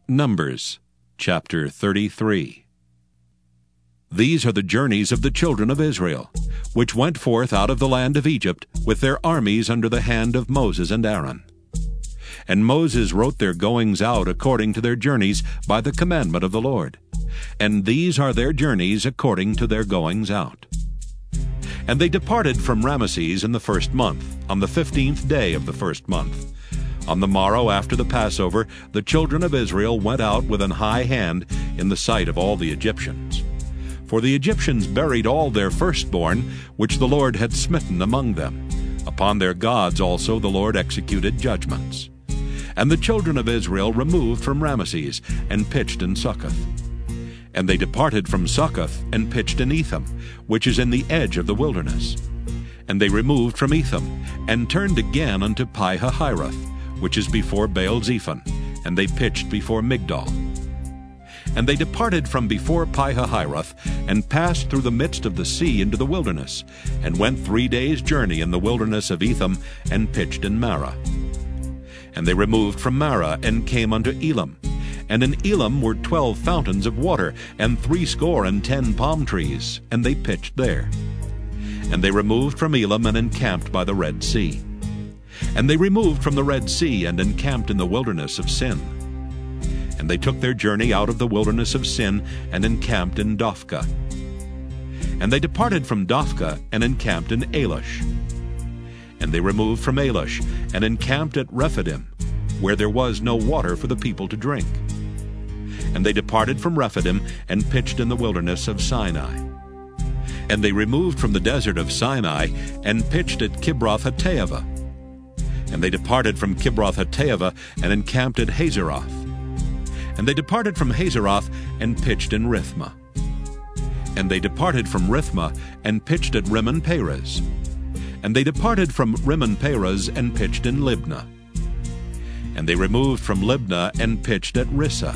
Numbers chapter 33. These are the journeys of the children of Israel, which went forth out of the land of Egypt with their armies under the hand of Moses and Aaron. And Moses wrote their goings out according to their journeys by the commandment of the Lord. And these are their journeys according to their goings out. And they departed from Ramesses in the first month, on the 15th day of the first month. On the morrow after the Passover, the children of Israel went out with an high hand in the sight of all the Egyptians. For the Egyptians buried all their firstborn, which the Lord had smitten among them. Upon their gods also the Lord executed judgments. And the children of Israel removed from Ramesses, and pitched in Succoth. And they departed from Succoth, and pitched in Etham, which is in the edge of the wilderness. And they removed from Etham, and turned again unto Pi-hahiroth, which is before Baal-zephon, and they pitched before Migdol. And they departed from before Pi-hahiroth, and passed through the midst of the sea into the wilderness, and went 3 days' journey in the wilderness of Etham, and pitched in Marah. And they removed from Marah, and came unto Elam. And in Elam were 12 fountains of water, and 70 palm trees, and they pitched there. And they removed from Elam, and encamped by the Red Sea. And they removed from the Red Sea, and encamped in the wilderness of Sin. And they took their journey out of the wilderness of Sin, and encamped in Dophkah. And they departed from Dophkah, and encamped in Alush. And they removed from Alush, and encamped at Rephidim, where there was no water for the people to drink. And they departed from Rephidim, and pitched in the wilderness of Sinai. And they removed from the desert of Sinai, and pitched at Kibroth-hattaavah. And they departed from Kibroth-hattaavah, and encamped at Hazeroth. And they departed from Hazeroth, and pitched in Rithmah. And they departed from Rithmah, and pitched at Rimmon-Perez. And they departed from Rimmon-Perez, and pitched in Libnah. And they removed from Libnah, and pitched at Rissah.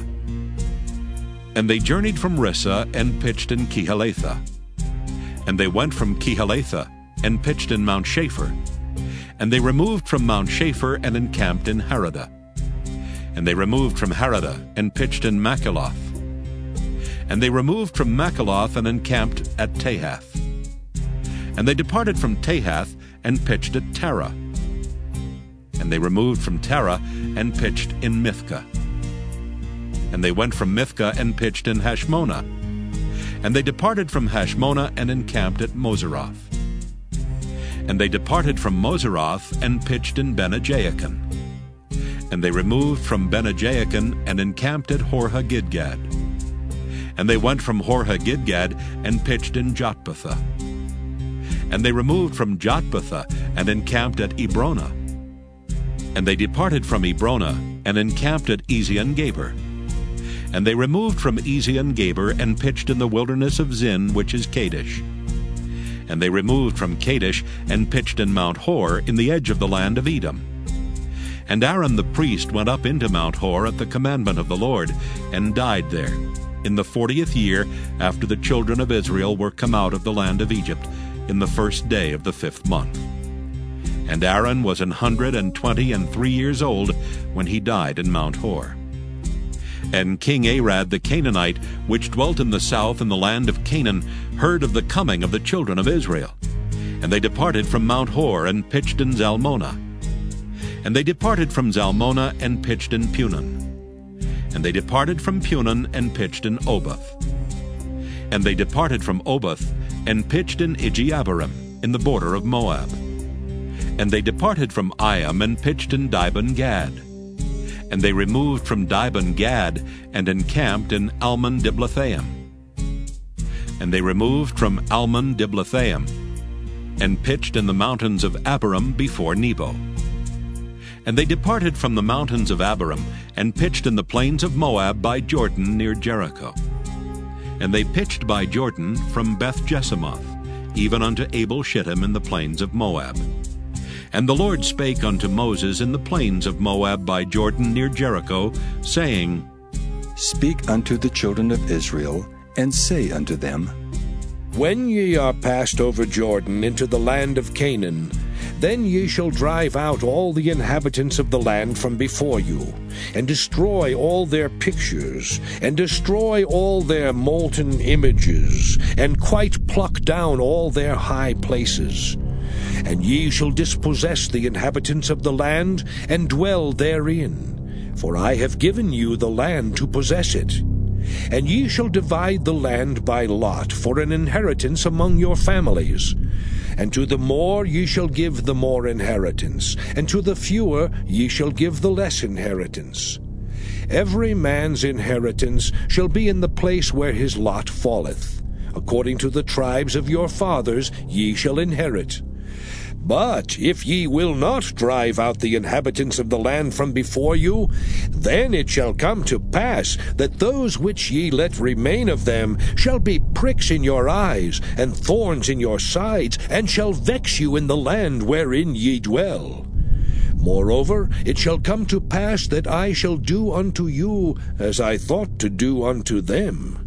And they journeyed from Rissah, and pitched in Kehelathah. And they went from Kehelathah, and pitched in Mount Shapher. And they removed from Mount Shapher, and encamped in Haradah. And they removed from Haradah, and pitched in Makheloth. And they removed from Makheloth, and encamped at Tahath. And they departed from Tahath, and pitched at Tarah. And they removed from Tarah, and pitched in Mithkah. And they went from Mithkah, and pitched in Hashmonah. And they departed from Hashmonah, and encamped at Moseroth. And they departed from Moseroth, and pitched in Bene-Jaakan. And they removed from Bene-Jaakan, and encamped at Hor-Haggidgad. And they went from Hor-Haggidgad, and pitched in Jotbathah. And they removed from Jotbathah, and encamped at Ebrona. And they departed from Ebrona, and encamped at Ezion-Geber. And they removed from Ezion-Geber, and pitched in the wilderness of Zin, which is Kadesh. And they removed from Kadesh, and pitched in Mount Hor, in the edge of the land of Edom. And Aaron the priest went up into Mount Hor at the commandment of the Lord, and died there, in the 40th year after the children of Israel were come out of the land of Egypt, in the first day of the 5th month. And Aaron was 123 years old when he died in Mount Hor. And King Arad the Canaanite, which dwelt in the south in the land of Canaan, heard of the coming of the children of Israel. And they departed from Mount Hor, and pitched in Zalmonah. And they departed from Zalmonah, and pitched in Punon. And they departed from Punon, and pitched in Oboth. And they departed from Oboth, and pitched in Ijeabarim, in the border of Moab. And they departed from Iam, and pitched in Dibon-Gad. And they removed from Dibon-Gad, and encamped in Almon-Diblathaim. And they removed from Almon-Diblathaim, and pitched in the mountains of Abarim before Nebo. And they departed from the mountains of Abarim, and pitched in the plains of Moab by Jordan near Jericho. And they pitched by Jordan from Beth-Jesimoth, even unto Abel-Shittim in the plains of Moab. And the Lord spake unto Moses in the plains of Moab by Jordan near Jericho, saying, Speak unto the children of Israel, and say unto them, When ye are passed over Jordan into the land of Canaan, Then ye shall drive out all the inhabitants of the land from before you, and destroy all their pictures, and destroy all their molten images, and quite pluck down all their high places. And ye shall dispossess the inhabitants of the land, and dwell therein, for I have given you the land to possess it. And ye shall divide the land by lot for an inheritance among your families. And to the more ye shall give the more inheritance, and to the fewer ye shall give the less inheritance. Every man's inheritance shall be in the place where his lot falleth. According to the tribes of your fathers ye shall inherit. But if ye will not drive out the inhabitants of the land from before you, then it shall come to pass that those which ye let remain of them shall be pricks in your eyes, and thorns in your sides, and shall vex you in the land wherein ye dwell. Moreover, it shall come to pass that I shall do unto you as I thought to do unto them.